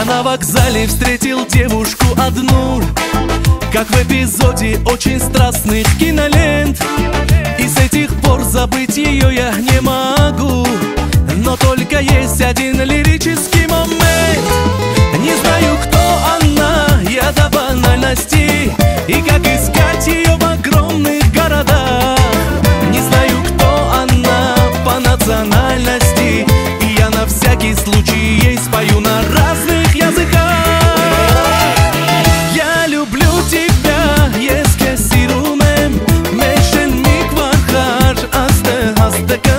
на вокзале встретил девушку одну, как в эпизоде очень страстных кинолент. И с этих пор забыть ее я не могу. Но только есть один лирический момент. Не знаю, кто она, я до банальности, и как искать ее в огромных городах. Не знаю, кто она по национальности, и я на всякий случай ей спою на разных языках. Я люблю тебя, eski sirumem, meşen mikvar har, aste